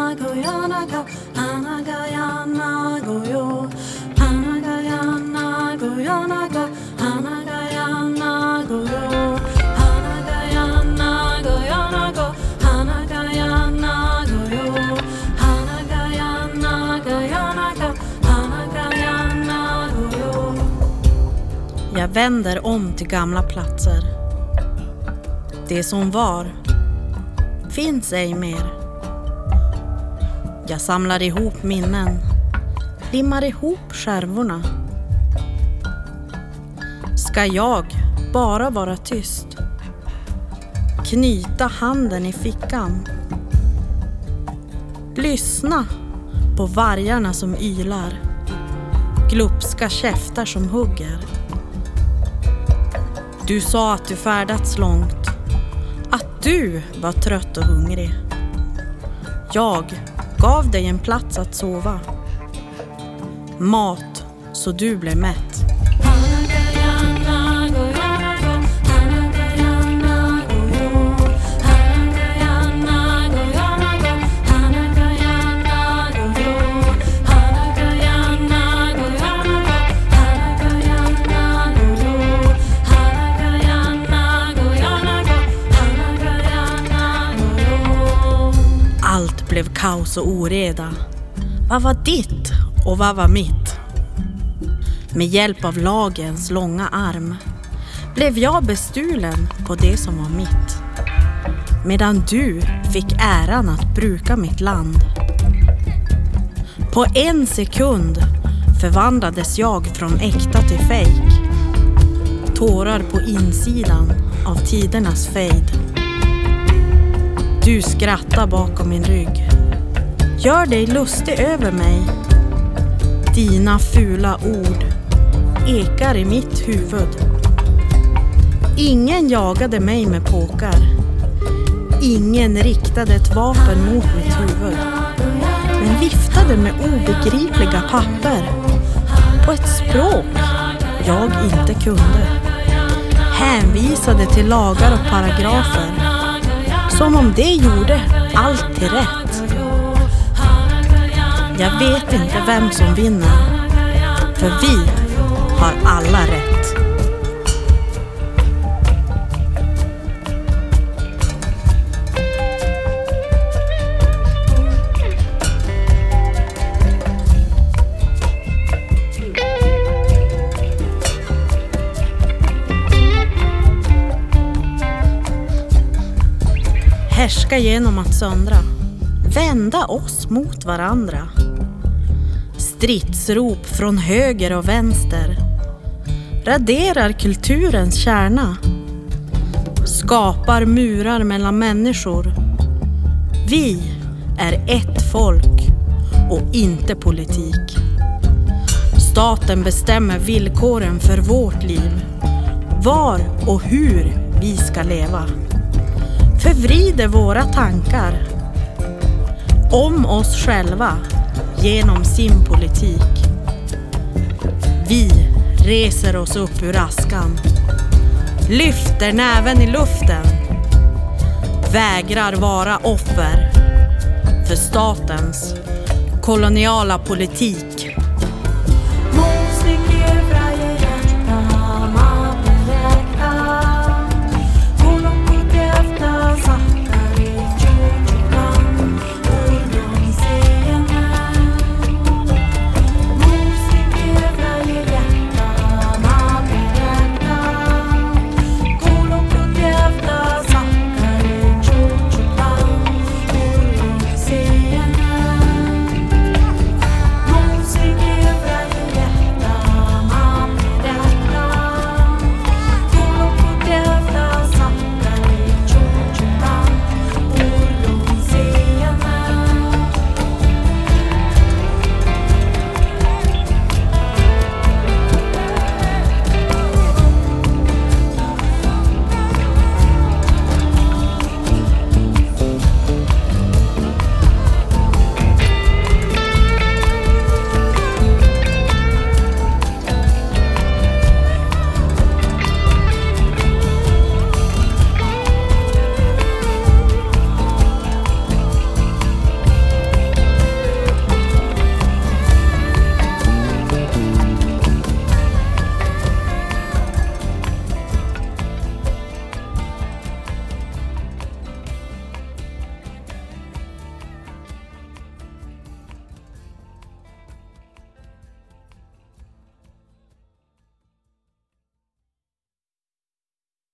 Jag vänder om till gamla platser. Det som var finns ej mer. Jag samlar ihop minnen, limmar ihop skärvorna. Ska jag bara vara tyst? Knyta handen i fickan. Lyssna på vargarna som ylar. Glupska käftar som hugger. Du sa att du färdats långt, att du var trött och hungrig. Jag gav dig en plats att sova. Mat så du blev mätt. Allt blev kaos och oreda. Vad var ditt och vad var mitt? Med hjälp av lagens långa arm blev jag bestulen på det som var mitt. Medan du fick äran att bruka mitt land. På en sekund förvandlades jag från äkta till fejk. Tårar på insidan av tidernas fejd. Du skrattar bakom min rygg. Gör dig lustig över mig. Dina fula ord ekar i mitt huvud. Ingen jagade mig med påkar. Ingen riktade ett vapen mot mitt huvud. Men viftade med obegripliga papper på ett språk jag inte kunde. Hänvisade till lagar och paragrafer. Som om det gjorde allt till rätt. Jag vet inte vem som vinner. För vi har alla rätt. Härska genom att söndra. Vända oss mot varandra. Stridsrop från höger och vänster. Raderar kulturens kärna. Skapar murar mellan människor. Vi är ett folk och inte politik. Staten bestämmer villkoren för vårt liv. Var och hur vi ska leva. Förvrider våra tankar om oss själva genom sin politik. Vi reser oss upp ur askan, lyfter näven i luften, vägrar vara offer för statens koloniala politik.